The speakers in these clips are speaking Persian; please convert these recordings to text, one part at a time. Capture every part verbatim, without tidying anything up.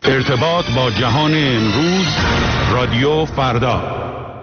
ارتباط با جهان امروز، رادیو فردا.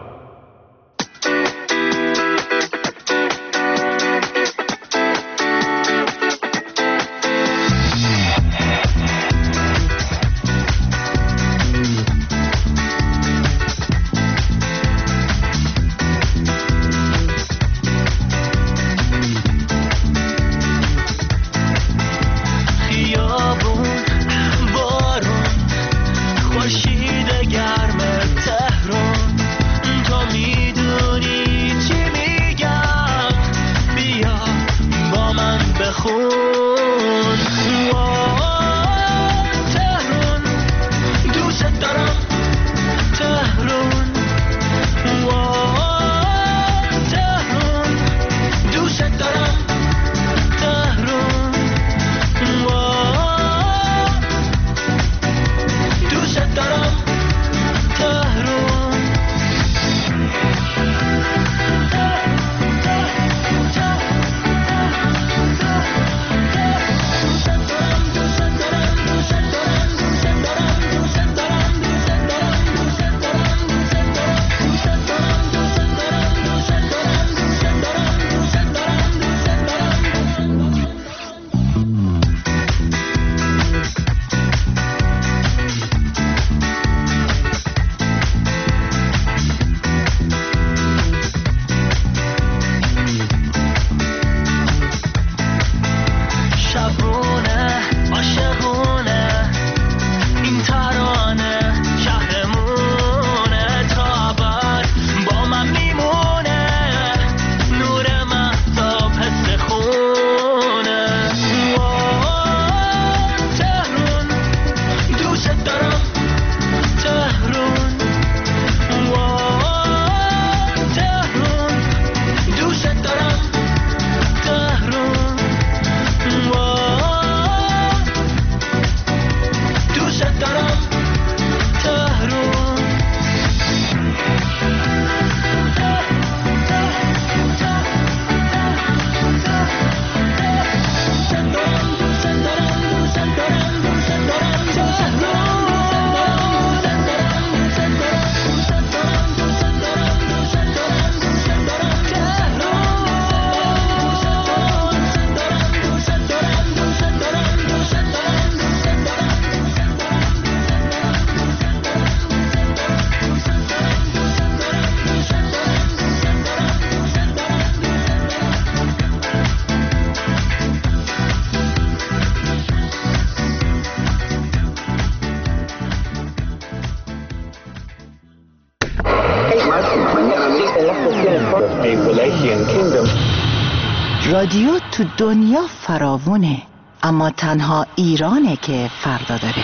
رادیو تو دنیا فراوونه، اما تنها ایرانه که فردا داره.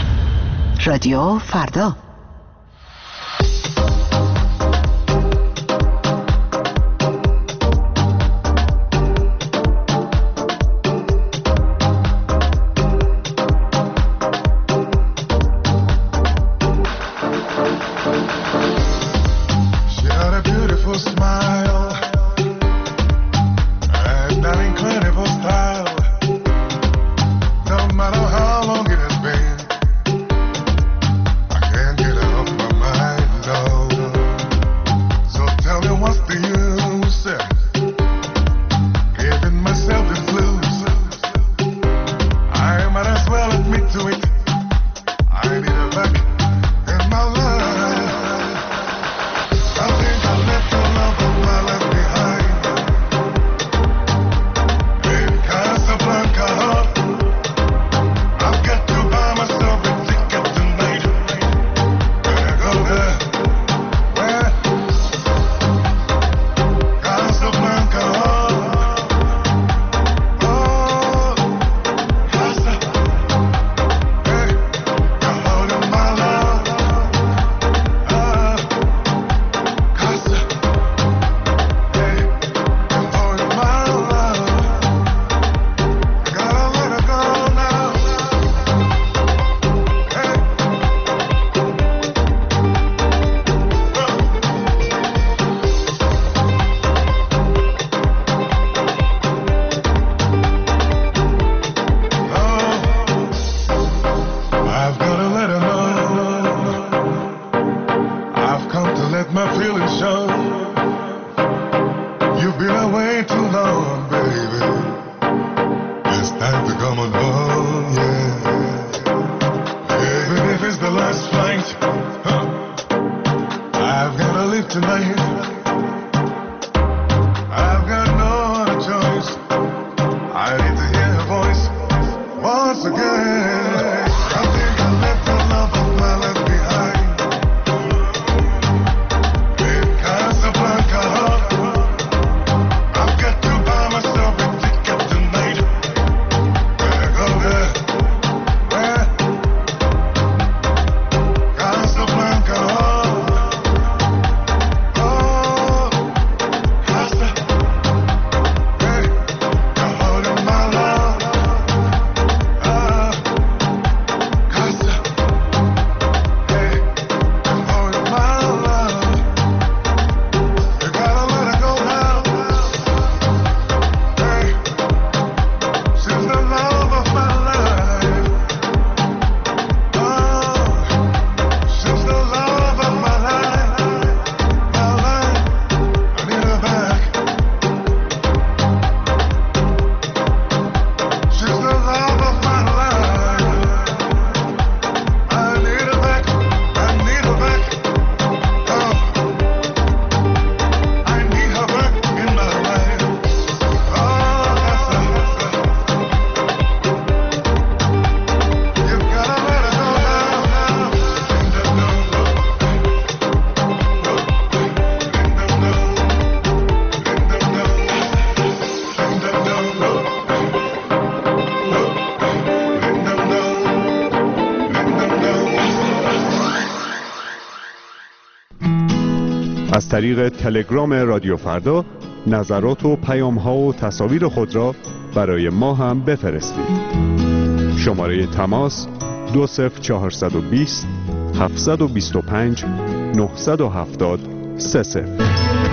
رادیو فردا. No matter how long it has been, I can't the show. You've been away too long, baby. It's time to come on home, yeah. Even if it's the last flight, huh, I've gotta leave tonight. I've got no other choice. I need to hear your voice once again. I think I left the love of my life behind in Casablanca. I've got to buy myself a ticket tonight. Gotta go there. Where? Casablanca. Oh, Casa. Hey, you're holding my love. Ah, Casa. Hey, you're holding my love. You gotta let it go now. Hey, she's the love of my life. Oh, she's the love of my life. My life, I need her back. She's the love of my life. I need her back. I need her back. Oh, I need her back in my life. Oh, that's a, you gotta let her go now. از طریق تلگرام رادیو فردا نظرات و پیام‌ها و تصاویر خود را برای ما هم بفرستید. شماره تماس دو صفر چهارصد و بیست هفتصد و بیست و پنج نهصد و هفتاد سه صفر.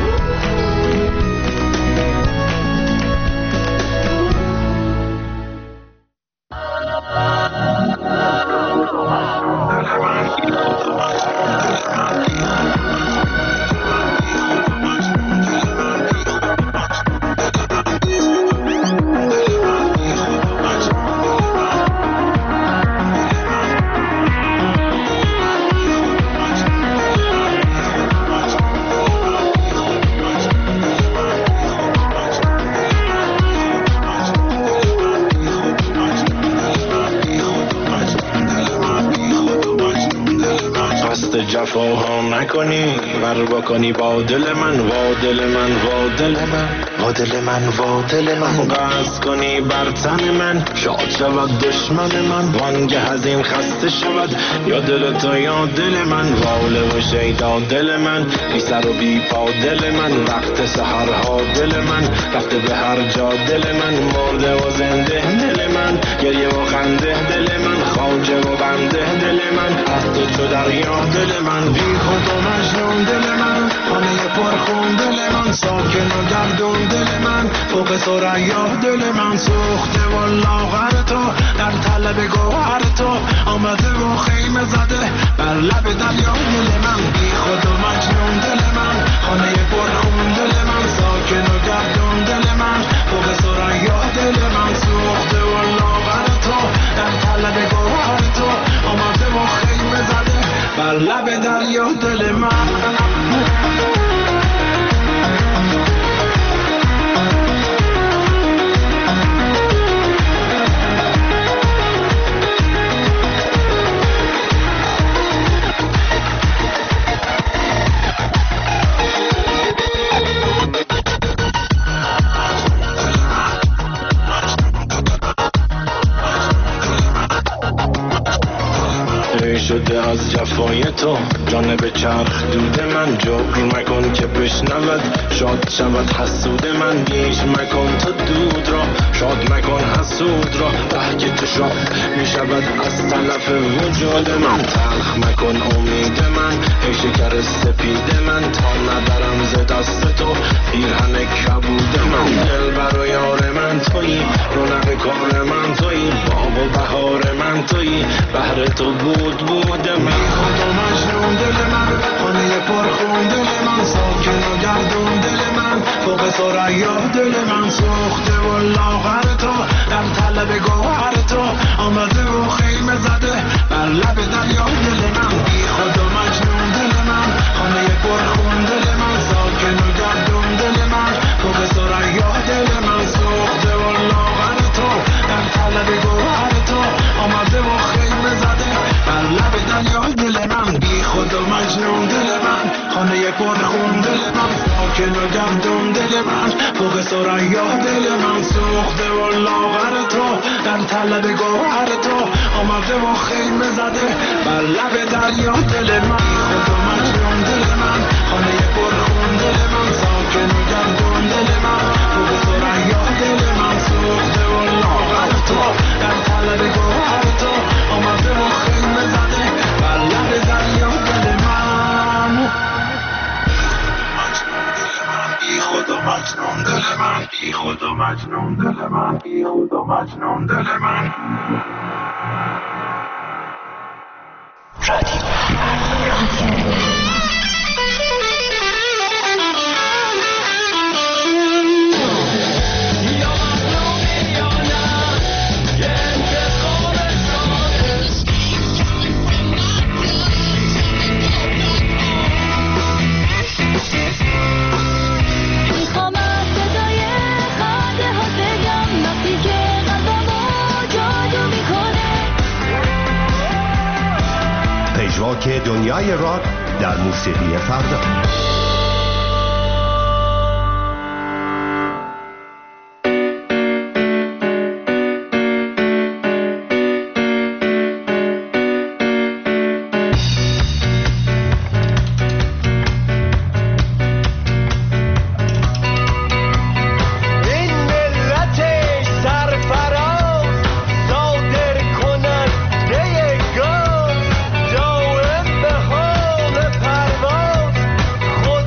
جفاها نکنی بر بکنی با دل من وا دل من وا دل من وا دل من وا دل من قصد کنی بر تن من شاد شود دشمن من وانگه از این خسته شود یا دل تو یا دل من واله و شیدا دل من بی سر و بی پا دل من وقت سحرها دل من رفته به هر جا دل من مرده و زنده دل من گریه و خنده دل من خواجه و بنده دل من از تو چو دریا دل من بی خود و مجنون دل من خانه پرخون دل من ساکن و گردون دل من فوق ثریا دل من سوخته و لاغر تو در طلب گوهر تو آمده و خیمه زده بر لب دریا دل من بی خود و مجنون دل من خانه پرخون دل من ساکن و گردون دل من فوق ثریا دل من سوخته و لاغر تو در طلب گوهر تو آمده و خیمه زده بر لب دریا دل من شده از جفای تو جانب چرخ دود من جبر مکن که بشنود شاد شود حسود من گیج مکن تو دود را شاد مکن حسود را بهگه تو شاد می شود از طرف وجود من تلخ مکن امید من ای شکر سپید من تا ندارم ز دست تو پیرهن کبود من دل بر یار من تویی رونق کار من تویی باغ و بهار من تویی بهر تو بود بود من خود و مجنون مجنون دل من، خانه پرخون دل من، ساکن و گردون دل من، فوق ثریا دل من، سوخته و لاغر تو در طلب گوهر تو، آمده و خیمه زده بر لب دریا دل من، بی خود و مجنون دل من، خانه پرخون دل من، ساکن و گردون دل من، فوق ثریا دل من، سوخته و لاغر تو در طلب گوهر تو، آمده و خیمه زده بر لب دریا دل من، بی خود و مجنون دل من، خانه پرخون دل من، ساکن و گردون دل من، فوق ثریا دل من، سوخته و لاغر تو در طلب گوهر تو، آمده و خیمه زده بر لب دریا دل من، بی خود و مجنون دل من، خانه پرخون دل من، ساکن و گردون دل من، فوق ثریا دل من، سوخته و لاغر تو در طلب گوهر تو، آمده و خیمه زده بر لب دریا دل من، بی خود و مجنون دل من، بی خود و مجنون دل من، بی خود و مجنون دل من. رادیو که دنیای راک در موسیقی فردا. خود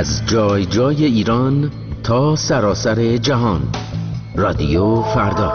از جای جای ایران تا سراسر جهان. رادیو فردا.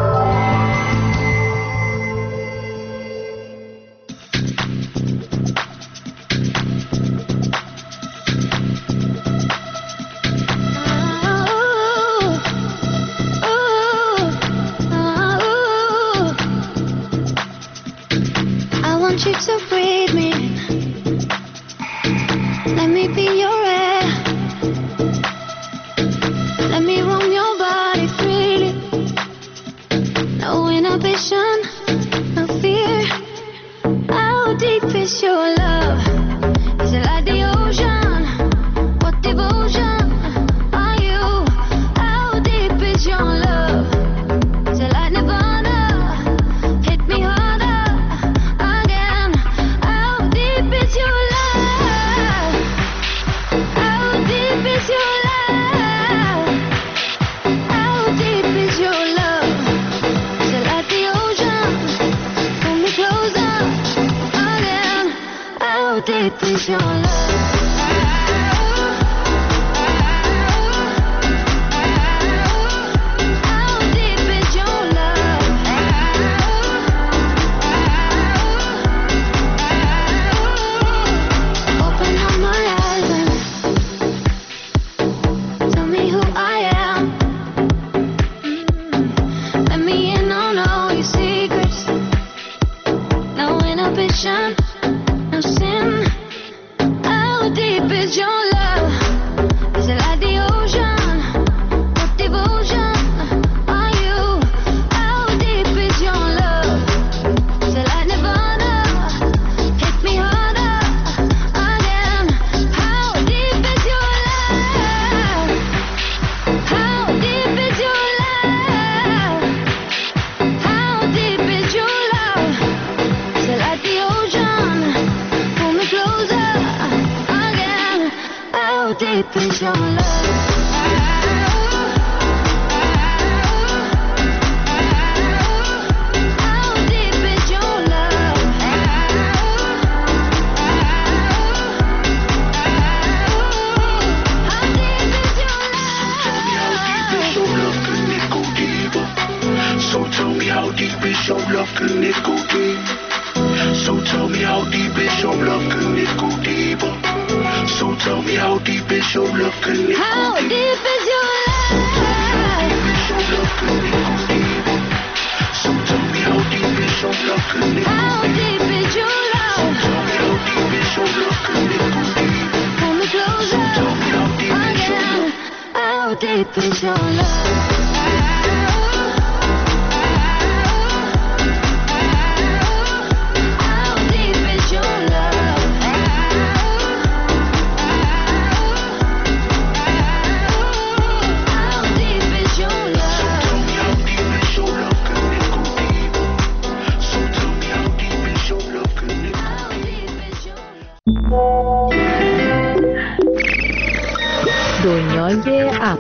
دنیای اپ.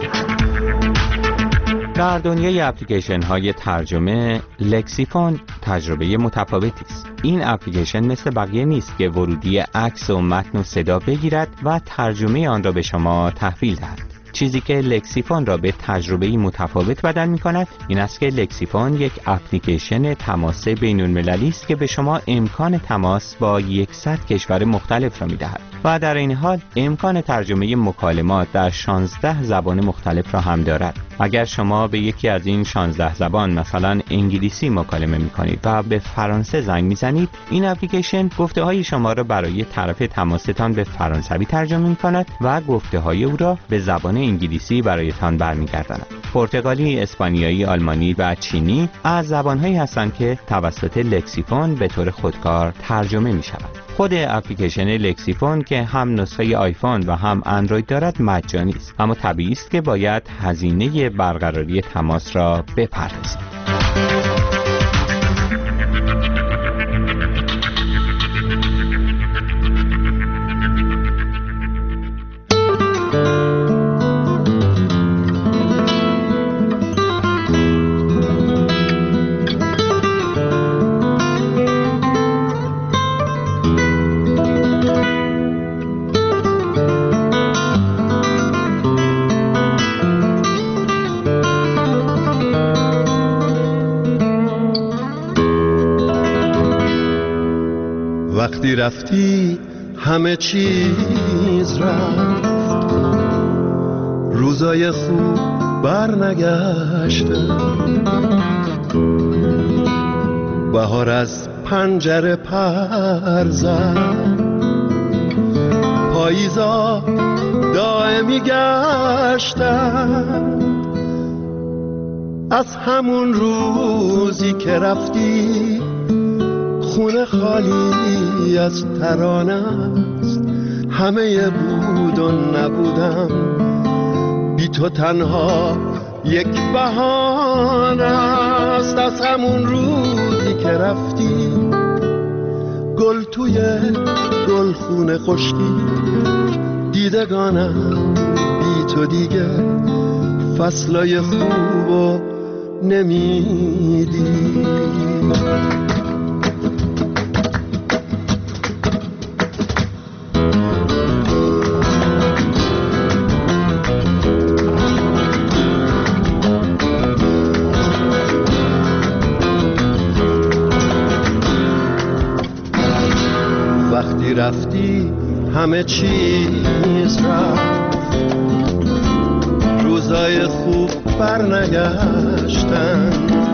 در دنیای اپلیکیشن های ترجمه، لکسیفون تجربه متفاوتی است. این اپلیکیشن مثل بقیه نیست که ورودی عکس و متن و صدا بگیرد و ترجمه آن را به شما تحویل دهد. چیزی که لکسیفون را به تجربه‌ای متفاوت بدل می‌کند این است که لکسیفون یک اپلیکیشن تماس بین‌المللی است که به شما امکان تماس با صد کشور مختلف را می‌دهد و در این حال امکان ترجمه مکالمات در شانزده زبان مختلف را هم دارد. اگر شما به یکی از این شانزده زبان مثلا انگلیسی مکالمه می‌کنید و به فرانسه زنگ می‌زنید، این اپلیکیشن گفته‌های شما را برای طرف تماستان به فرانسوی ترجمه می‌کند و گفته‌های او را به زبان انگلیسی برایتان برمیگرداند. پرتغالی، اسپانیایی، آلمانی و چینی از زبان‌هایی هستند که توسط لکسیفون به طور خودکار ترجمه می‌شوند. خود اپلیکیشن لکسیفون که هم نسخه آیفون و هم اندروید دارد مجانی است، اما طبیعی است که باید هزینه برقراری تماس را بپردازید. وقتی رفتی همه چیز رفت، روزای خوب بر نگشتن، بهار از پنجره پر زد، پاییزا دائمی گشتن. از همون روزی که رفتی خونه خالی از ترانه است، همه بود و نبودم، بی تو تنها یک بهانه است. از همون روزی که رفتی گل توی گل خونه خشکی، دیدگانم بی تو دیگه فصلای خوبو نمیدی. وقتی رفتی همه چیز رفت، روزای خوب بر نگشتن،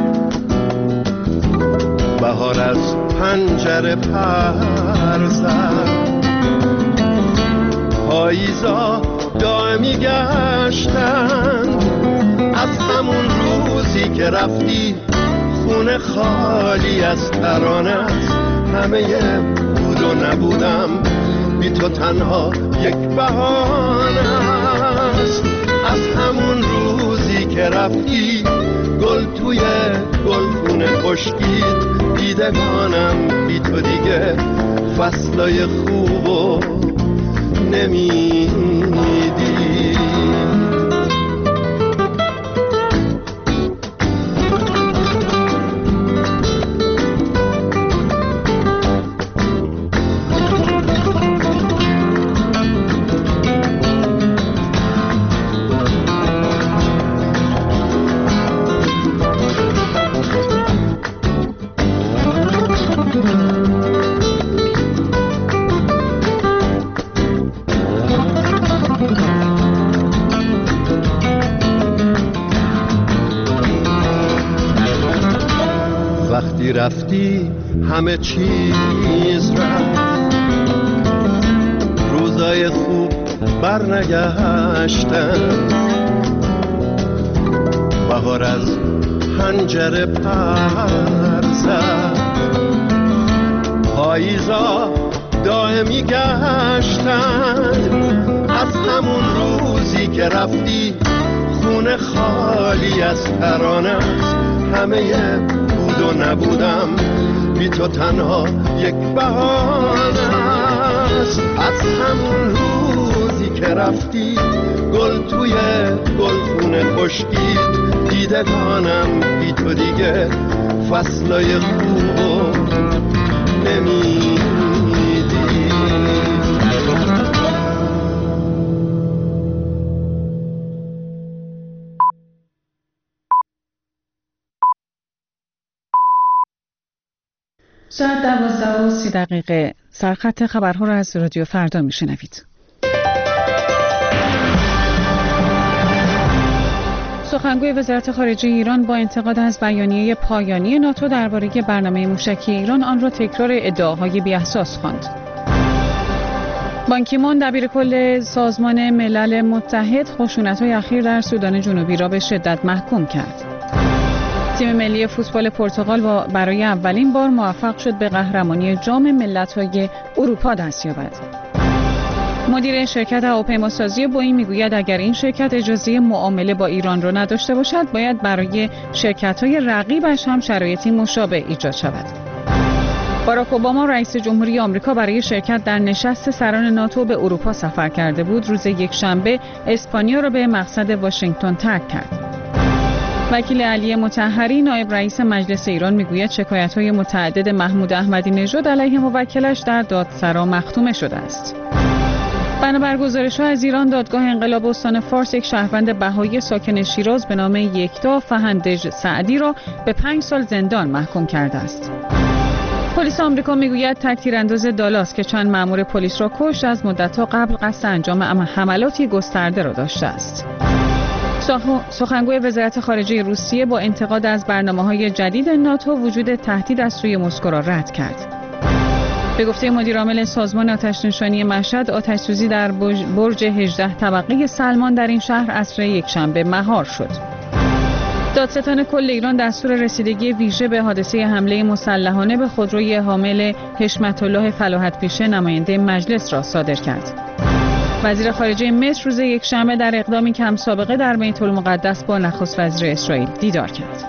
بهار از پنجره پر زد، پاییزا دائمی گشتن. از همون روزی که رفتی خونه خالی از ترانه است، همه بود و نبودم، بی تو تنها یک بهانه است. از همون روزی که رفتی گل توی گل خونه خشکید، دیدگانم بی تو دیگه فصلای خوبو نمیدی. وقتی رفتی همه چیز رفت، روزای خوب بر نگشتن، بهار از پنجره پر زد، پاییزا دائمی گشتن. از همون روزی که رفتی خونه خالی از ترانه است، همه بود و نبودم، بی تو تنها یک بهانه است. از همون روزی که رفتی گل توی گل خونه خشکید، دیدگانم بی تو دیگه فصلای خوبو نمیدی. ساعت دوازده و سی دقیقه سرخط خبرها را از رادیو فردا میشنوید. سخنگوی وزارت خارجه ایران با انتقاد از بیانیه پایانی ناتو درباره برنامه موشکی ایران، آن را تکرار ادعاهای بی‌اساس خواند. بان کی مون دبیرکل سازمان ملل متحد خشونت‌های اخیر در سودان جنوبی را به شدت محکوم کرد. تیم ملی فوتبال پرتغال برای اولین بار موفق شد به قهرمانی جام ملت‌های اروپا دست یابد. مدیر شرکت هواپیماسازی بوئینگ میگوید اگر این شرکت اجازه معامله با ایران را نداشته باشد، باید برای شرکت‌های رقیبش هم شرایطی مشابه ایجاد شود. باراک اوباما رئیس جمهوری آمریکا برای شرکت در نشست سران ناتو به اروپا سفر کرده بود. روز یکشنبه اسپانیا را به مقصد واشنگتن ترک کرد. وکیل علی مطهری نایب رئیس مجلس ایران میگوید شکایت‌های متعدد محمود احمدی نژاد علیه موکلش در دادسرا مختومه شده است. بنابر گزارش‌ها از ایران، دادگاه انقلاب استان فارس یک شهروند بهایی ساکن شیراز به نام یکتا فهندج سعدی را به پنج سال زندان محکوم کرده است. پلیس آمریکا میگوید تک تیرانداز دالاس که چند مأمور پلیس را کشت از مدت‌ها قبل قصد انجام حملاتی گسترده را داشته است. سخنگوی وزارت خارجه روسیه با انتقاد از برنامه‌های جدید ناتو وجود تهدید از سوی مسکو را رد کرد. به گفته مدیرعامل سازمان آتش‌نشانی مشهد، آتش‌سوزی در برج هجده طبقه سلمان در این شهر عصر یکشنبه مهار شد. دادستان کل ایران دستور رسیدگی ویژه به حادثه حمله مسلحانه به خودروی حامل حشمت الله فلاحت پیشه نماینده مجلس را صادر کرد. وزیر خارجه مصر روز یکشنبه در اقدامی کم سابقه در بیت المقدس با نخست وزیر اسرائیل دیدار کرد.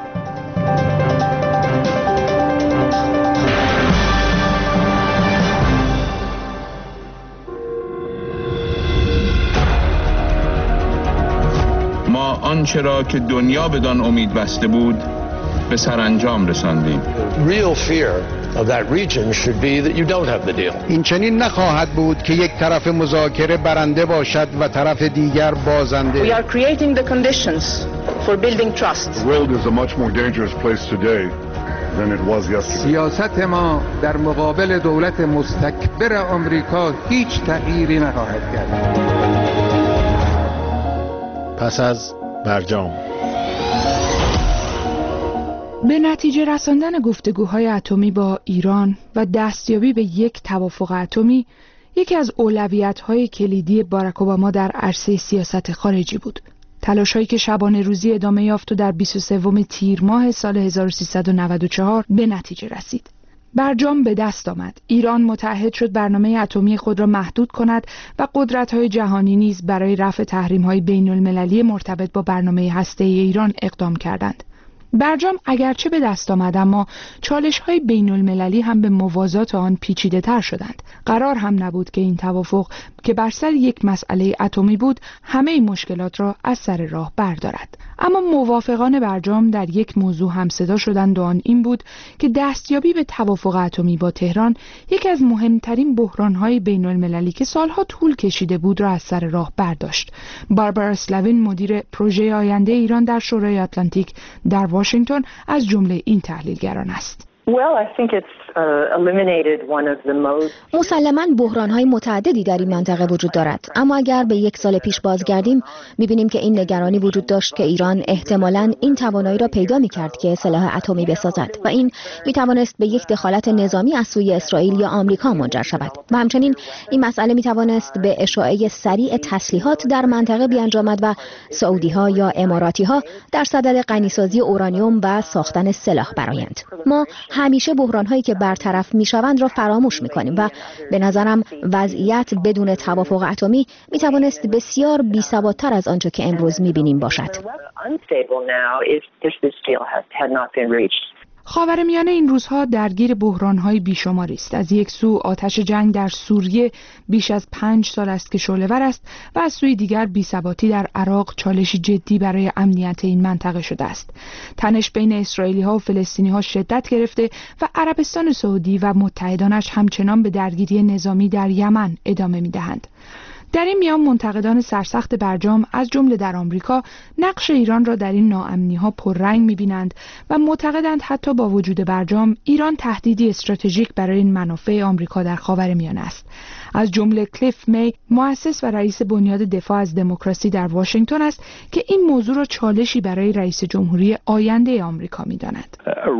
ما آنچه را که دنیا بدان امید بسته بود به سرانجام رساندیم. Real fear of that region should be that you don't have the deal. این چنین نخواهد بود که یک طرف مذاکره برنده باشد و طرف دیگر بازنده. We are creating the conditions for building trust. The world is a much more dangerous place today than it was yesterday. سیاست ما در مقابل دولت مستکبر آمریکا هیچ تغییری نخواهد کرد. پس از برجام به نتیجه رساندن گفتگوهای اتمی با ایران و دستیابی به یک توافق اتمی یکی از اولویت‌های کلیدی باراک اوباما در عرصه سیاست خارجی بود. تلاش‌هایی که شبانه روزی ادامه یافت و در بیست و سوم تیر ماه سال هزار و سیصد و نود و چهار به نتیجه رسید. برجام به دست آمد. ایران متعهد شد برنامه اتمی خود را محدود کند و قدرت‌های جهانی نیز برای رفع تحریم‌های بین‌المللی مرتبط با برنامه هسته‌ای ایران اقدام کردند. برجام اگرچه به دست آمد، اما چالش‌های بین‌المللی هم به موازات آن پیچیده‌تر شدند. قرار هم نبود که این توافق که بر سر یک مسئله اتمی بود همه مشکلات را از سر راه بردارد. اما موافقان برجام در یک موضوع همصدا شدند و آن این بود که دستیابی به توافق اتمی با تهران یکی از مهمترین بحران‌های بین‌المللی که سالها طول کشیده بود را از سر راه برداشت. باربارا اسلاوین، مدیر پروژه آینده ایران در شورای آتلانتیک در واشنگتن، از جمله این تحلیلگران است. Well, I think it's uh, eliminated one of the most... مسلماً بحران‌های متعددی در این منطقه وجود دارد، اما اگر به یک سال پیش بازگردیم می‌بینیم که این نگرانی وجود داشت که ایران احتمالاً این توانایی را پیدا می‌کرد که سلاح اتمی بسازد و این می‌توانست به یک دخالت نظامی از سوی اسرائیل یا آمریکا منجر شود و همچنین این مسئله می‌توانست به اشاعه سریع تسلیحات در منطقه بیانجامد و سعودی‌ها یا اماراتی‌ها در صدد غنیسازی اورانیوم و ساختن سلاح برآیند. ما همیشه بحران‌هایی که برطرف می‌شوند را فراموش می‌کنیم و به نظرم وضعیت بدون توافق اتمی می‌توانست بسیار بی‌ثبات‌تر از آنچه که امروز می‌بینیم باشد. خاورمیانه این روزها درگیر بحران‌های بیشماری است. از یک سو آتش جنگ در سوریه بیش از پنج سال است که شعله‌ور است و از سوی دیگر بی‌ثباتی در عراق چالشی جدی برای امنیت این منطقه شده است. تنش بین اسرائیلی‌ها و فلسطینی‌ها شدت گرفته و عربستان سعودی و متحدانش همچنان به درگیری نظامی در یمن ادامه می‌دهند. در این میان منتقدان سرسخت برجام از جمله در آمریکا نقش ایران را در این ناامنی‌ها پررنگ می‌بینند و معتقدند حتی با وجود برجام ایران تهدیدی استراتژیک برای این منافع آمریکا در خاورمیانه است. از جمله کلیف می، مؤسس و رئیس بنیاد دفاع از دموکراسی در واشنگتن است که این موضوع را چالشی برای رئیس جمهوری آینده آمریکا می‌داند.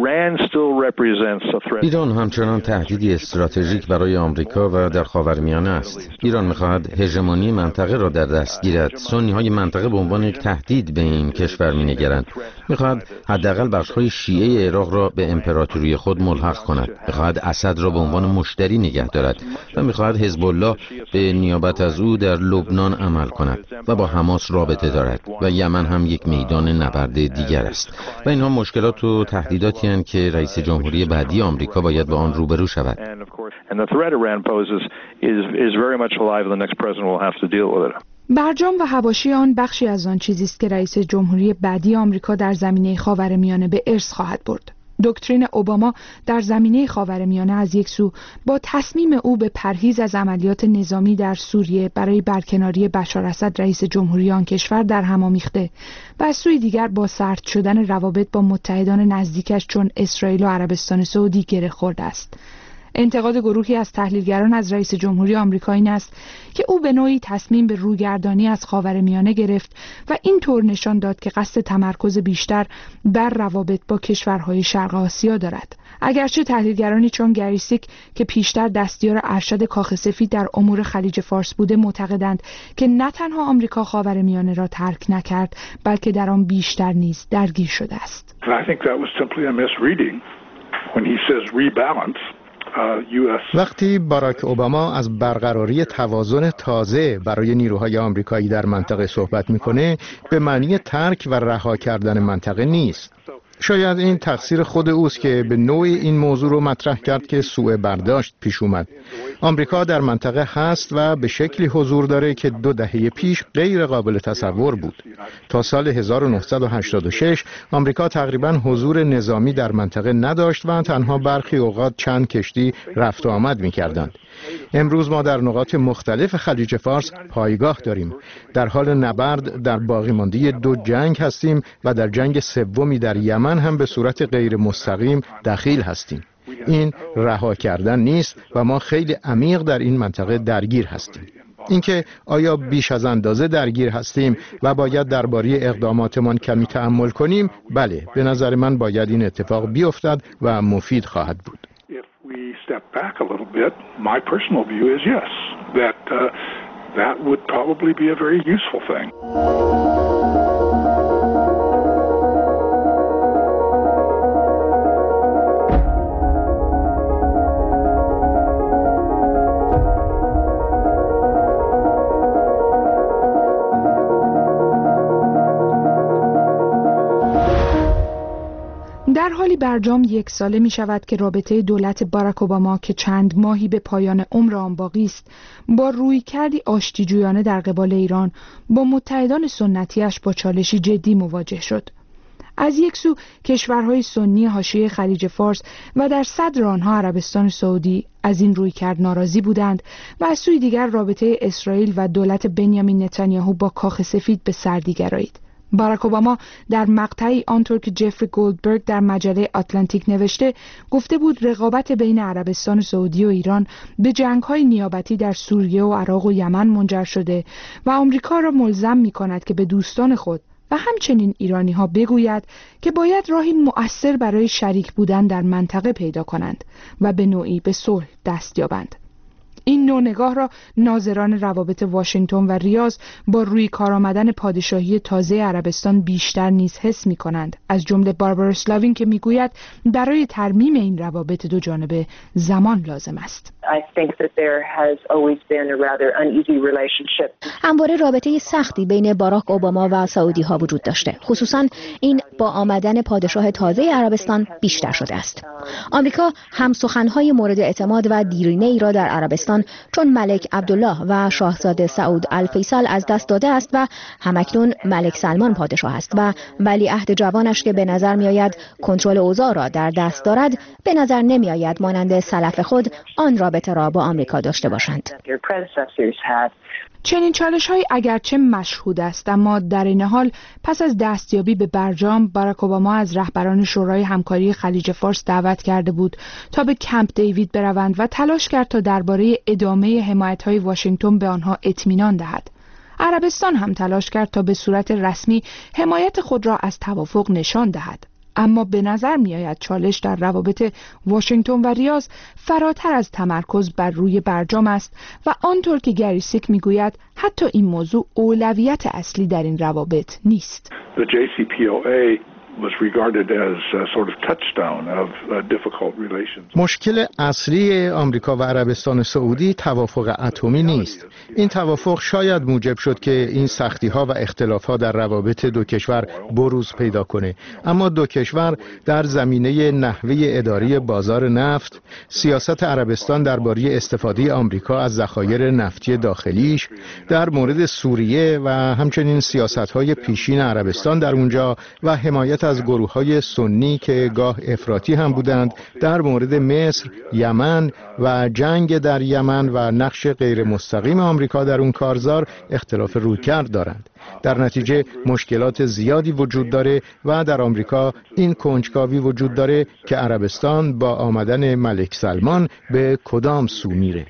ایران همچنان تهدیدی استراتژیک برای آمریکا و در خاورمیانه است. ایران می‌خواهد هژمونی منطقه را در دست گیرد. سنی‌های منطقه به عنوان یک تهدید به این کشور می‌نگرند. می‌خواهد حداقل بخش‌های شیعه عراق را به امپراتوری خود ملحق کند. می‌خواهد اسد را به عنوان مشتری نگه دارد و می‌خواهد حزب الله به نیابت از او در لبنان عمل کند و با حماس رابطه دارد و یمن هم یک میدان نبرد دیگر است و اینها مشکلات و تهدیداتی هستند که رئیس جمهوری بعدی آمریکا باید با آن روبرو شود. برجام و حواشی آن بخشی از آن چیزی است که رئیس جمهوری بعدی آمریکا در زمینه خاورمیانه به ارث خواهد برد. دکترین اوباما در زمینه خاورمیانه از یک سو با تصمیم او به پرهیز از عملیات نظامی در سوریه برای برکناری بشار اسد رئیس جمهوری آن کشور در هم آمیخته و از سوی دیگر با سرد شدن روابط با متحدان نزدیکش چون اسرائیل و عربستان سعودی گره خورده است. انتقاد گروهی از تحلیلگران از رئیس جمهوری آمریکا این است که او به نوعی تصمیم به روگردانی از خاورمیانه گرفت و این طور نشان داد که قصد تمرکز بیشتر بر روابط با کشورهای شرق آسیا دارد. اگرچه تحلیلگرانی چون گری سیک که پیشتر دستیار ارشد کاخ سفید در امور خلیج فارس بوده معتقدند که نه تنها آمریکا خاورمیانه را ترک نکرد بلکه در آن بیشتر نیز درگیر شده است. وقتی باراک اوباما از برقراری توازن تازه برای نیروهای آمریکایی در منطقه صحبت میکنه، به معنی ترک و رها کردن منطقه نیست. شاید این تقصیر خود اوست که به نوعی این موضوع رو مطرح کرد که سوء برداشت پیش اومد. آمریکا در منطقه هست و به شکلی حضور داره که دو دهه پیش غیر قابل تصور بود. تا سال هزار و نهصد و هشتاد و شش آمریکا تقریباً حضور نظامی در منطقه نداشت و تنها برخی اوقات چند کشتی رفت و آمد می‌کردند. امروز ما در نقاط مختلف خلیج فارس پایگاه داریم. در حال نبرد در باقی مانده دو جنگ هستیم و در جنگ سومی در یمن هم به صورت غیر مستقیم دخیل هستیم. این رها کردن نیست و ما خیلی عمیق در این منطقه درگیر هستیم. اینکه آیا بیش از اندازه درگیر هستیم و باید درباره اقداماتمان کمی تأمل کنیم، بله، به نظر من باید این اتفاق بیفتد و مفید خواهد بود. Step back a little bit, my personal view is yes, that uh, that would probably be a very useful thing. در حالی برجام یک ساله می شود که رابطه دولت باراک اوباما که چند ماهی به پایان عمر آن باقی است با رویکردی آشتیجویانه در قبال ایران با متحدان سنتیش با چالشی جدی مواجه شد. از یک سو کشورهای سنی حاشیه خلیج فارس و در صدر آنها عربستان سعودی از این رویکرد ناراضی بودند و از سوی دیگر رابطه اسرائیل و دولت بنیامین نتانیاهو با کاخ سفید به سردی گرایید. باراک اوباما در مقطعی آنطور که جفری گولدبرگ در مجله آتلانتیک نوشته گفته بود رقابت بین عربستان سعودی و ایران به جنگ‌های نیابتی در سوریه و عراق و یمن منجر شده و آمریکا را ملزم می‌کند که به دوستان خود و همچنین ایرانی‌ها بگوید که باید راهی مؤثر برای شریک بودن در منطقه پیدا کنند و به نوعی به صلح دست یابند. این نوع نگاه را ناظران روابط واشنگتن و ریاض با روی کار آمدن پادشاهی تازه عربستان بیشتر نیز حس می کنند، از جمله باربارا اسلاوین که می گوید برای ترمیم این روابط دو جانبه زمان لازم است. همواره رابطه سختی بین باراک اوباما و سعودی ها وجود داشته، خصوصا این با آمدن پادشاه تازه عربستان بیشتر شده است. آمریکا هم سخنهای مورد اعتماد و دیرینه ای را در عربستان چون ملک عبدالله و شاهزاده سعود الفیصل از دست داده است و همکنون ملک سلمان پادشاه است و ولیعهد جوانش که به نظر می آید کنترل اوضاع را در دست دارد، به نظر نمی آید مانند سلف خود آن رابطه را با آمریکا داشته باشند. چنین چالش‌هایی اگرچه مشهود است، اما در این حال پس از دستیابی به برجام باراک اوباما از رهبران شورای همکاری خلیج فارس دعوت کرده بود تا به کمپ دیوید بروند و تلاش کرد تا درباره ادامه حمایت‌های واشنگتن به آنها اطمینان دهد. عربستان هم تلاش کرد تا به صورت رسمی حمایت خود را از توافق نشان دهد. اما به نظر می آید چالش در روابط واشنگتن و ریاض فراتر از تمرکز بر روی برجام است و آنطور که گری سیک می گوید حتی این موضوع اولویت اصلی در این روابط نیست. The جی سی پی او ای was regarded as a sort of touchstone of difficult relations. مشکل اصلی آمریکا و عربستان سعودی توافق اتمی نیست. این توافق شاید موجب شد که این سختی‌ها و اختلاف‌ها در روابط دو کشور بروز پیدا کنه، اما دو کشور در زمینه نحوه اداره بازار نفت، سیاست عربستان درباره استفاده آمریکا از ذخایر نفتی داخلیش، در مورد سوریه و همچنین سیاست‌های پیشین عربستان در اونجا و حمایت حملات از گروه‌های سنی که گاه افراطی هم بودند در مورد مصر، یمن و جنگ در یمن و نقش غیر مستقیم آمریکا در اون کارزار اختلاف رویکرد دارند. در نتیجه مشکلات زیادی وجود داره و در آمریکا این کنجکاوی وجود داره که عربستان با آمدن ملک سلمان به کدام سو میره.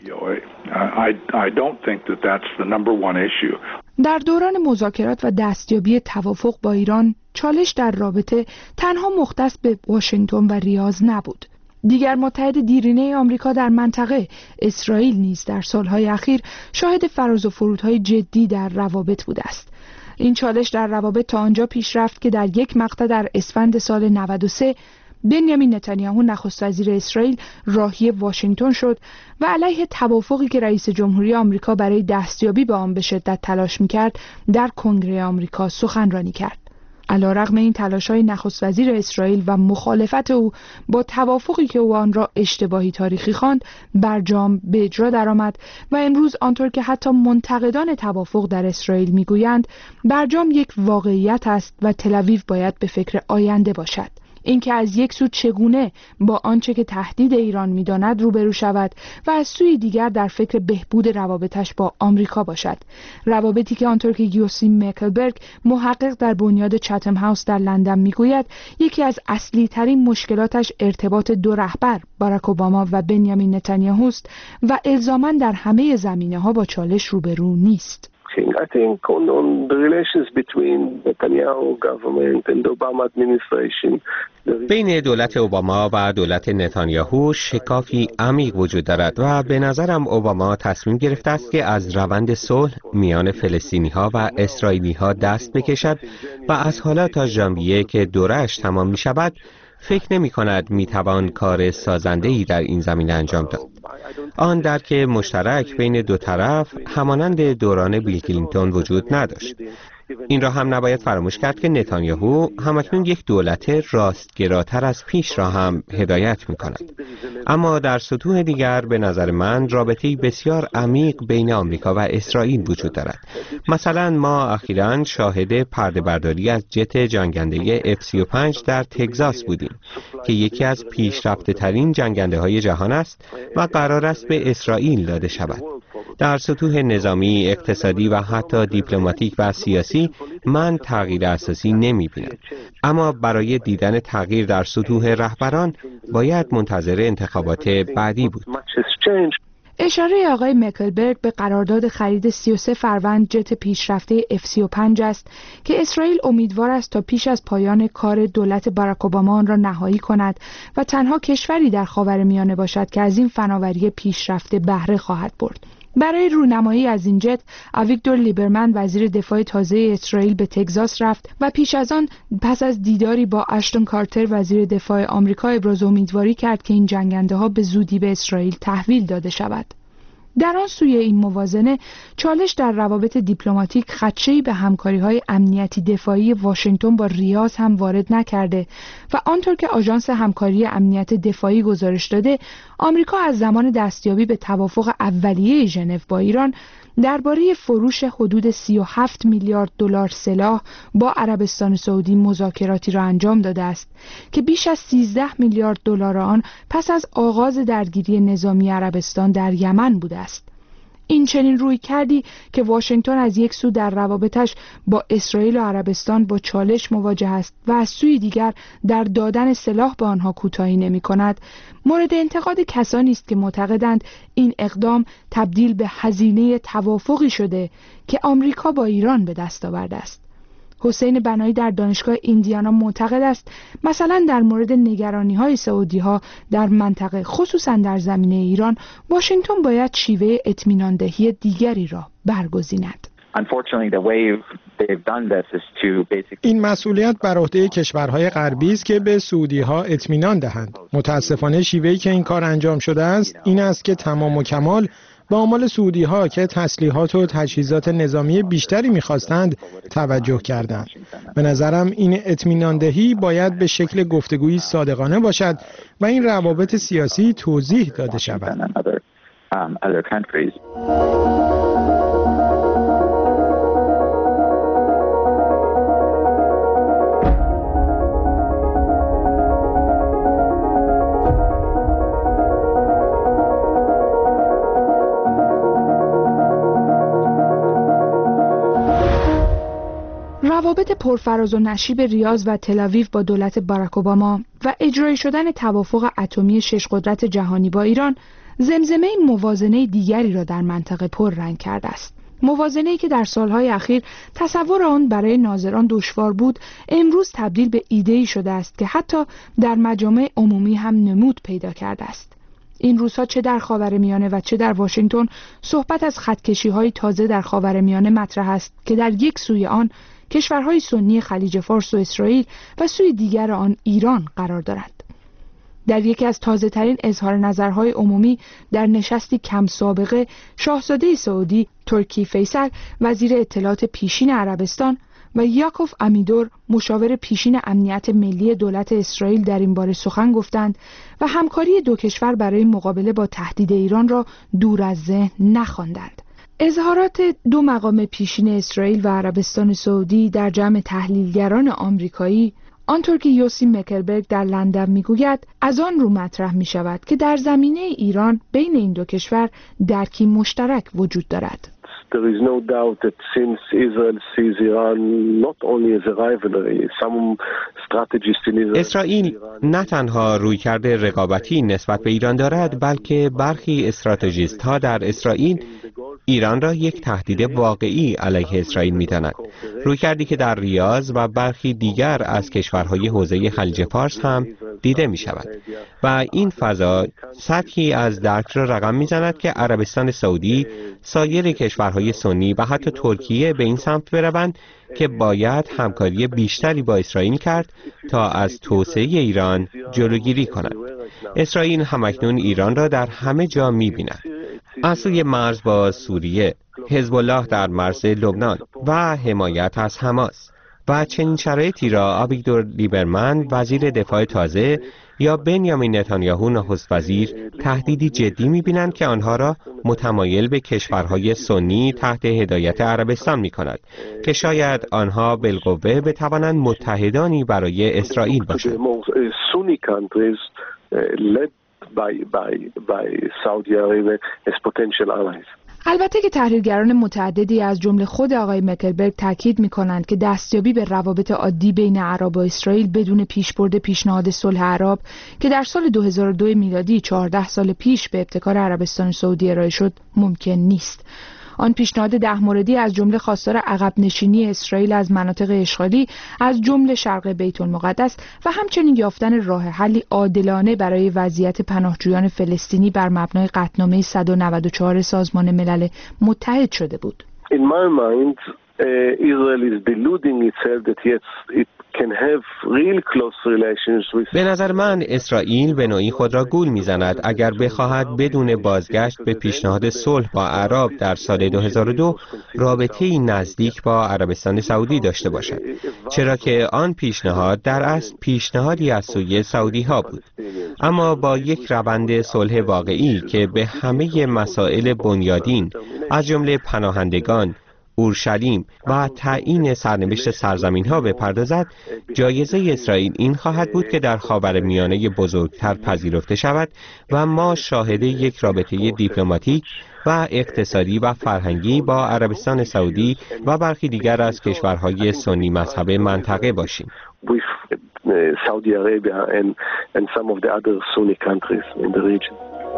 در دوران مذاکرات و دستیابی توافق با ایران، چالش در رابطه تنها مختص به واشنگتن و ریاض نبود. دیگر متحد دیرینه آمریکا در منطقه، اسرائیل نیز در سالهای اخیر شاهد فراز و فرودهای جدی در روابط بوده است. این چالش در روابط تا آنجا پیش رفت که در یک مقطع در اسفند سال نود و سه بنیامین نتانیاهو نخست وزیر اسرائیل راهی واشنگتن شد و علیه توافقی که رئیس جمهوری آمریکا برای دستیابی به آن به شدت تلاش می‌کرد در کنگره آمریکا سخنرانی کرد. علیرغم این تلاش‌های نخست وزیر اسرائیل و مخالفت او با توافقی که او آن را اشتباهی تاریخی خواند، برجام به اجرا درآمد و امروز آنطور که حتی منتقدان توافق در اسرائیل می‌گویند، برجام یک واقعیت است و تل‌آویو باید به فکر آینده باشد. اینکه از یک سو چگونه با آنچه که تهدید ایران می‌داند روبرو شود و از سوی دیگر در فکر بهبود روابطش با آمریکا باشد. روابطی که آنطور که یوسیم مکلبرگ محقق در بنیاد چتم هاوس در لندن میگوید، یکی از اصلی ترین مشکلاتش ارتباط دو رهبر باراک اوباما و بنیامین نتانیاهو است و الزاماً در همه زمینه‌ها با چالش روبرو نیست. I think on, on the relations between Netanyahu government and the Obama administration. بین دولت اوباما و دولت نتانیاهو شکافی عمیق وجود دارد و به نظرم اوباما تصمیم گرفته است که از روند صلح میان فلسطینی ها و اسرائیلی ها دست بکشد و از حالا تا ژانویه که دوره‌اش تمام می شود فکر نمی کند می توان کار سازنده‌ای در این زمینه انجام داد. آن درک مشترک بین دو طرف همانند دوران بیل کلینتون وجود نداشت. این را هم نباید فراموش کرد که نتانیاهو همکنون یک دولت راستگراتر از پیش را هم هدایت می کند. اما در سطوح دیگر به نظر من رابطه‌ای بسیار عمیق بین آمریکا و اسرائیل وجود دارد. مثلا ما اخیراً شاهد پرده برداری از جت جنگنده اف سی و پنج در تگزاس بودیم که یکی از پیشرفته ترین جنگنده های جهان است و قرار است به اسرائیل داده شود. در سطوح نظامی، اقتصادی و حتی دیپلماتیک و سیاسی من تغییر اساسی نمی بینم. اما برای دیدن تغییر در سطوح رهبران باید منتظر انتخابات بعدی بود. اشاره آقای مکلبرگ به قرارداد خرید سی و سه فروند جت پیشرفته اف سی و پنج است که اسرائیل امیدوار است تا پیش از پایان کار دولت باراک اوباما آن را نهایی کند و تنها کشوری در خاورمیانه باشد که از این فناوری پیشرفته بهره خواهد برد. برای رونمایی از این جت، آویگدور لیبرمن وزیر دفاع تازه اسرائیل به تگزاس رفت و پیش از آن پس از دیداری با اشتون کارتر وزیر دفاع آمریکا ابراز امیدواری کرد که این جنگنده ها به زودی به اسرائیل تحویل داده شود. در آن سوی این موازنه، چالش در روابط دیپلماتیک خدشه‌ای به همکاری‌های امنیتی دفاعی واشنگتن با ریاض هم وارد نکرده و آنطور که آژانس همکاری امنیت دفاعی گزارش داده، آمریکا از زمان دستیابی به توافق اولیه ژنو با ایران درباره فروش حدود سی و هفت میلیارد دلار سلاح با عربستان سعودی مذاکراتی را انجام داده است که بیش از سیزده میلیارد دلار آن پس از آغاز درگیری نظامی عربستان در یمن بوده است. این چنین روی کردی که واشنگتن از یک سو در روابطش با اسرائیل و عربستان با چالش مواجه است و از سوی دیگر در دادن سلاح به آنها کوتاهی نمی کند، مورد انتقاد کسانی است که معتقدند این اقدام تبدیل به هزینه توافقی شده که آمریکا با ایران به دست آورده است. حسین بنایی در دانشگاه ایندیانا معتقد است مثلا در مورد نگرانی‌های سعودی‌ها در منطقه خصوصا در زمینه ایران، واشنگتن باید شیوه اطمینان دهی دیگری را برگزیند. این مسئولیت بر عهده کشورهای غربی است که به سعودی‌ها اطمینان دهند. متاسفانه شیوهی که این کار انجام شده است این است که تمام و کمال با آمال سعودی‌ها که تسلیحات و تجهیزات نظامی بیشتری می‌خواستند توجه کردند. به نظرم این اطمینان دهی باید به شکل گفتگویی صادقانه باشد و این روابط سیاسی توضیح داده شود. روابط پرفراز و نشیب ریاض و تل‌آویو با دولت باراک اوباما و اجرای شدن توافق اتمی شش قدرت جهانی با ایران زمزمه موازنه دیگری را در منطقه پررنگ کرده است. موازنه‌ای که در سالهای اخیر تصور آن برای ناظران دشوار بود، امروز تبدیل به ایده‌ای شده است که حتی در مجامع عمومی هم نمود پیدا کرده است. این روزها چه در خاورمیانه و چه در واشنگتن صحبت از خطکشی‌های تازه در خاورمیانه مطرح است که در یک سوی آن کشورهای سنی خلیج فارس و اسرائیل و سوی دیگر آن ایران قرار دارند. در یکی از تازه‌ترین اظهار نظرهای عمومی در نشستی کم سابقه، شاهزاده سعودی ترکی فیصل وزیر اطلاعات پیشین عربستان و یاکوف امیدور مشاور پیشین امنیت ملی دولت اسرائیل در این باره سخن گفتند و همکاری دو کشور برای مقابله با تهدید ایران را دور از ذهن نخواندند. اظهارات دو مقام پیشین اسرائیل و عربستان سعودی در جمع تحلیلگران آمریکایی، آنطور که یوسی مکلبرگ در لندن میگوید، از آن رو مطرح می شود که در زمینه ایران بین این دو کشور درکی مشترک وجود دارد. There is no doubt that since Israel sees Iran not only as a rivalry, some strategists in Israel اسرائیل نه تنها رویکرد رقابتی نسبت به ایران دارد، بلکه برخی استراتژیست ها در اسرائیل ایران را یک تهدید واقعی علیه اسرائیل می‌دانند. رویکردی که در ریاض و برخی دیگر از کشورهای حوزه خلیج فارس هم دیده می‌شود و این فضا سطحی از درک را رقم می‌زند که عربستان سعودی، سایر کشورهای سنی و حتی ترکیه به این سمت بروند که باید همکاری بیشتری با اسرائیل کرد تا از توسعه ایران جلوگیری کند. اسرائیل همکنون ایران را در همه جا می‌بیند. از سوی مرز با سوریه، حزب الله در مرز لبنان و حمایت از حماس. و چنین شرایطی را آویگدور لیبرمن وزیر دفاع تازه یا بنیامین نتانیاهو نخست وزیر تهدیدی جدی می‌بینند که آنها را متمایل به کشورهای سنی تحت هدایت عربستان می‌کند که شاید آنها بالقوه بتوانند متحدانی برای اسرائیل باشند. البته که تحلیلگران متعددی از جمله خود آقای مکلبرگ تاکید می‌کنند که دستیابی به روابط عادی بین عرب و اسرائیل بدون پیشبرد پیشنهاد صلح عرب که در سال دو هزار و دو میلادی چهارده سال پیش به ابتکار عربستان سعودی ارائه شد ممکن نیست. آن پیشنهاد ده موردی از جمله خواستار عقب نشینی اسرائیل از مناطق اشغالی از جمله شرق بیت المقدس و همچنین یافتن راه حلی عادلانه برای وضعیت پناهجویان فلسطینی بر مبنای قطعنامه صد و نود و چهار سازمان ملل متحد شده بود. In my mind, uh, Israel is deluding itself that yes, it can have real close relations with. به نظر من اسرائیل به نوعی خود را گول میزند اگر بخواهد بدون بازگشت به پیشنهاد صلح با عرب در سال دو هزار و دو رابطه‌ای نزدیک با عربستان سعودی داشته باشد، چرا که آن پیشنهاد در اصل پیشنهادی از سوی سعودی ها بود، اما با یک روند صلح واقعی که به همه مسائل بنیادین از جمله پناهندگان، اورشلیم و تعیین سرنوشت سرزمین ها بپردازد، جایزه اسرائیل این خواهد بود که در خاورمیانه بزرگتر پذیرفته شود و ما شاهد یک رابطه دیپلماتیک و اقتصادی و فرهنگی با عربستان سعودی و برخی دیگر از کشورهای سنی مذهب منطقه باشیم. Saudi Arabia and and some of the other Sunni countries in the region.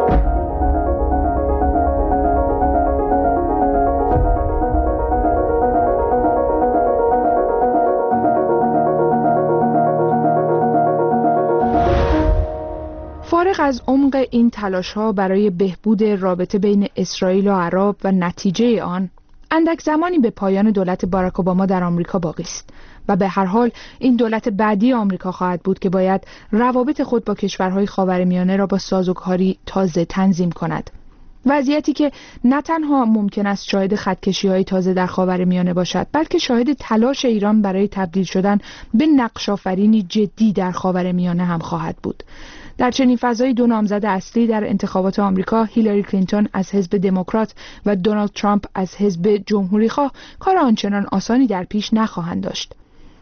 فارغ از عمق این تلاش‌ها برای بهبود رابطه بین اسرائیل و عرب و نتیجه آن، اندک زمانی به پایان دولت باراک اوباما در آمریکا باقی است و به هر حال این دولت بعدی آمریکا خواهد بود که باید روابط خود با کشورهای خاورمیانه را با سازوکاری تازه تنظیم کند. وضعیتی که نه تنها ممکن است شاهد خطکشی‌های تازه در خاورمیانه باشد، بلکه شاهد تلاش ایران برای تبدیل شدن به نقش‌آفرینی جدی در خاورمیانه هم خواهد بود. در چنین فضایی دو نامزد اصلی در انتخابات آمریکا، هیلاری کلینتون از حزب دموکرات و دونالد ترامپ از حزب جمهوریخواه، کار آنچنان آسانی در پیش نخواهند داشت.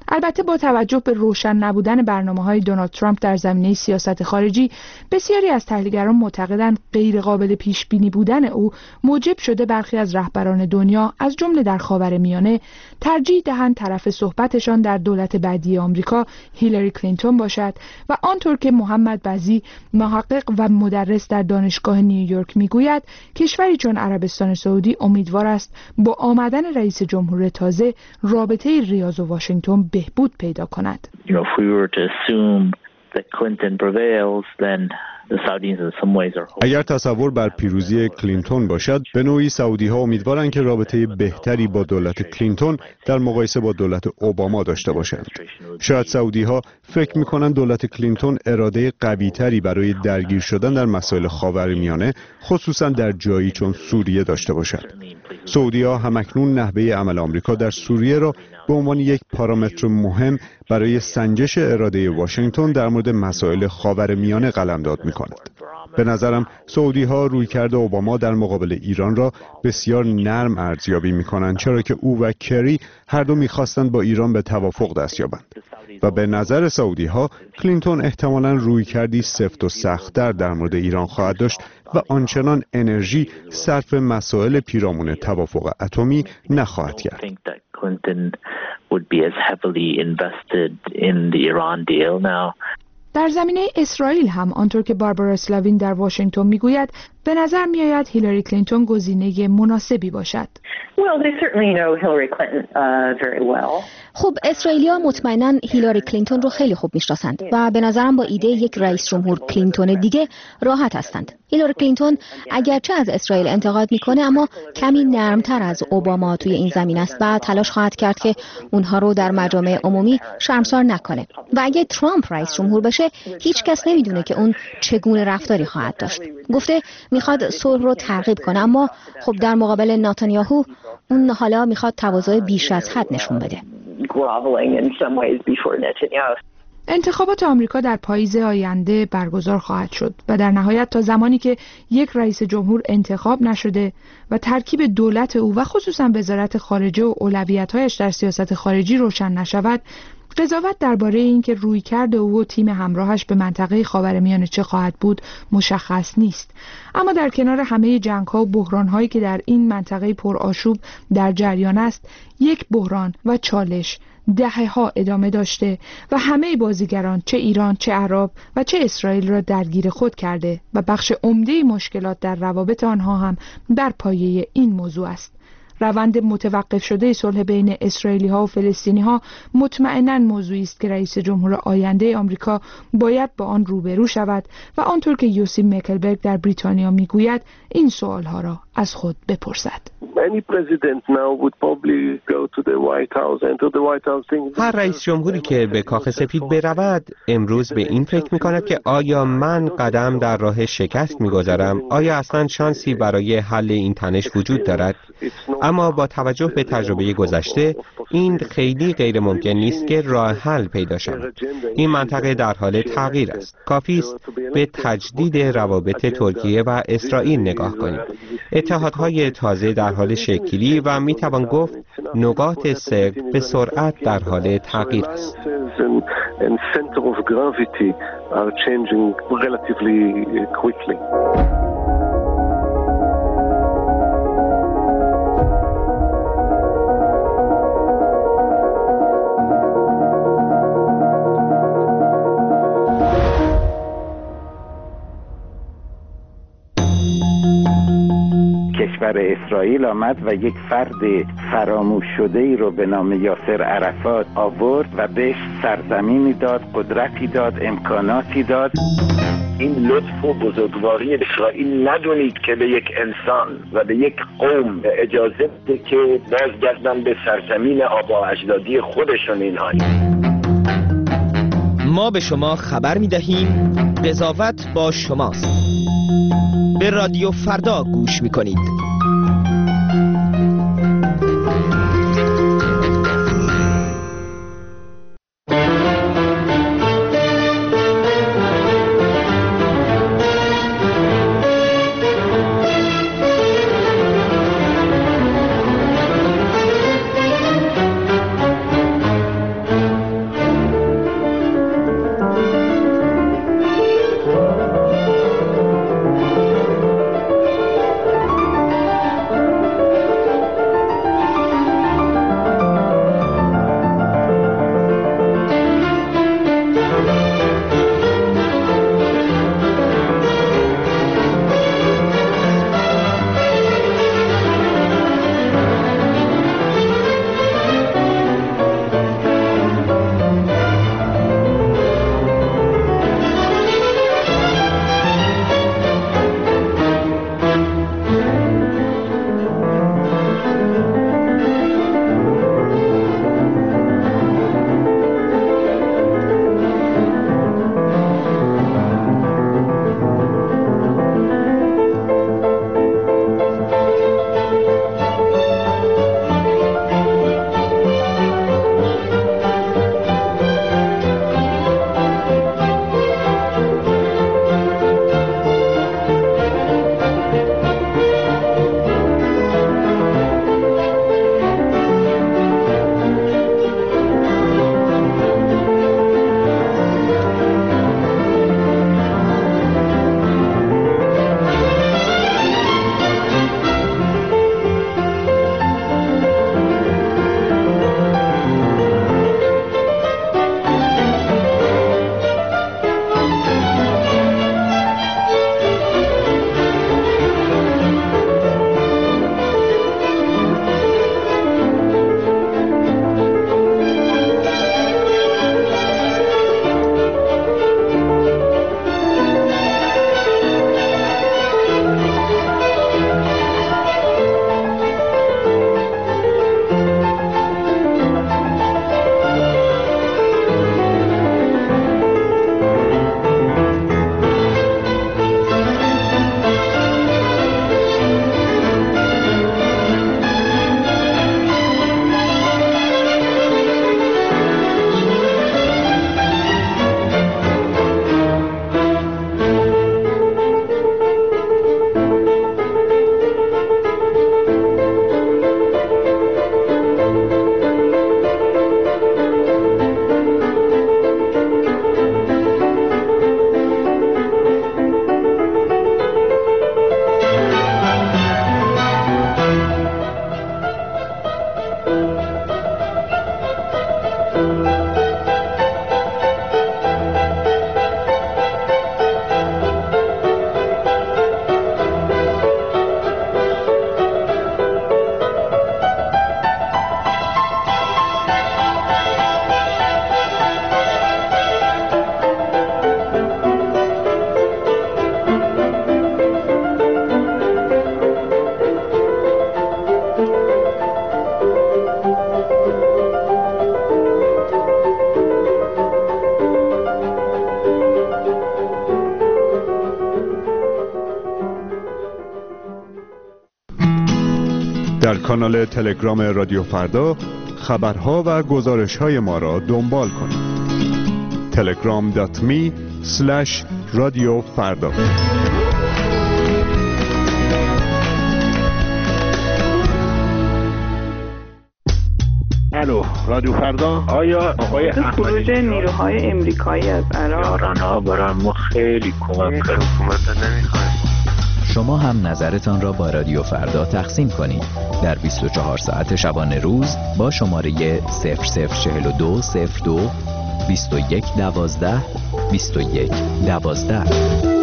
البته با توجه به روشن نبودن برنامه‌های دونالد ترامپ در زمینه سیاست خارجی، بسیاری از تحلیلگران معتقدند غیر قابل پیش بینی بودن او موجب شده برخی از رهبران دنیا از جمله در خاورمیانه ترجیح دهند طرف صحبتشان در دولت بعدی آمریکا هیلاری کلینتون باشد و آنطور که محمد بزی محقق و مدرس در دانشگاه نیویورک میگوید، کشوری چون عربستان سعودی امیدوار است با آمدن رئیس جمهور تازه رابطه ریاض و واشنگتن بهبود پیدا کند. You know, if we were to assume that Clinton prevails, then the Saudis in some ways are hoping. اگر تصور بر پیروزی کلینتون باشد، به نوعی سعودی ها امیدوارند که رابطه بهتری با دولت کلینتون در مقایسه با دولت اوباما داشته باشند. شاید سعودی ها فکر می کنند دولت کلینتون اراده قوی تری برای درگیر شدن در مسائل خاورمیانه، خصوصا در جایی چون سوریه داشته باشد. سعودی ها همکنون نحوه عمل آمریکا در سوریه را به عنوان یک پارامتر مهم برای سنجش اراده واشنگتن در مورد مسائل خاورمیانه قلمداد می‌کنند. به نظرم سعودی ها رویکرد اوباما در مقابل ایران را بسیار نرم ارزیابی می‌کنند، چرا که او و کری هر دو می‌خواستند با ایران به توافق دست یابند و به نظر سعودی ها کلینتون احتمالاً رویکردی سفت و سخت‌تر در مورد ایران خواهد داشت و آنچنان انرژی صرف مسائل پیرامون توافق اتمی نخواهد کرد. در زمینه اسرائیل هم آنطور که باربارا اسلاوین در واشنگتن میگوید، به نظر میآید هیلاری کلینتون گزینه مناسبی باشد. Well, they certainly know Hillary Clinton uh, very well. خب اسرائیلی‌ها مطمئناً هیلاری کلینتون رو خیلی خوب میشناسند و به نظرم با ایده یک رئیس جمهور کلینتون دیگه راحت هستند. هیلاری کلینتون اگرچه از اسرائیل انتقاد میکنه، اما کمی نرمتر از اوباما توی این زمین است و تلاش خواهد کرد که اونها رو در مجامع عمومی شرمسار نکنه. و اگه ترامپ رئیس جمهور بشه، هیچ کس نمیدونه که اون چگونه رفتاری خواهد داشت. گفته میخواد صلح رو ترغیب کنه، اما خب در مقابل نتانیاهو اون حالا میخواد تواضع بیش از حد نشون بده. انتخابات آمریکا در پاییز آینده برگزار خواهد شد و در نهایت تا زمانی که یک رئیس جمهور انتخاب نشده و ترکیب دولت او و خصوصا وزارت خارجه و اولویت‌هایش در سیاست خارجی روشن نشود، قضاوت درباره اینکه رویکرد او و تیم همراهش به منطقه خاورمیانه چه خواهد بود مشخص نیست. اما در کنار همه جنگ‌ها و بحران‌هایی که در این منطقه پرآشوب در جریان است، یک بحران و چالش دهه‌ها ادامه داشته و همه بازیگران، چه ایران، چه عرب و چه اسرائیل، را درگیر خود کرده و بخش عمده مشکلات در روابط آنها هم بر پایه این موضوع است. روند متوقف شده صلح بین اسرائیلی ها و فلسطینی ها مطمئناً موضوعی است که رئیس جمهور آینده آمریکا باید با آن روبرو شود و آنطور که یوسی مکلبرگ در بریتانیا میگوید، این سوال ها را از خود بپرسد. هر رئیس جمهوری که به کاخ سفید برود امروز به این فکر می کند که آیا من قدم در راه شکست می گذارم؟ آیا اصلا شانسی برای حل این تنش وجود دارد؟ اما با توجه به تجربه گذشته این خیلی غیر ممکن نیست که راه حل پیدا شود. این منطقه در حال تغییر است. کافی است به تجدید روابط ترکیه و اسرائیل نگاه کنیم. اتحادهای تازه در حال شکلی و می توان گفت نقاط سقط به سرعت در حال تغییر است. کشور اسرائیل آمد و یک فرد فراموش شده ای رو به نام یاسر عرفات آورد و بهش سرزمینی داد، قدرتی داد، امکاناتی داد. این لطف و بزرگواری اسرائیل ندونید که به یک انسان و به یک قوم اجازه بده که بازگردن به سرزمین آبا اجدادی خودشون. اینها ما به شما خبر می‌دهیم قضاوت با شماست. به رادیو فردا گوش می‌کنید. در کانال تلگرام رادیو فردا خبرها و گزارش‌های ما را دنبال کنید. تلگرام دات می اسلش رادیو فردا. الو رادیو فردا. آیا آقای خروج نیروهای امریکایی از عراق یاران‌ها برای ما خیلی کمک کرد. حکومت نمیخواد. شما هم نظرتان را با رادیو فردا تقسیم کنید در بیست و چهار ساعت شبانه روز با شماره صفر صفر چهل و دو صفر دو بیست و یک دوازده بیست و یک دوازده.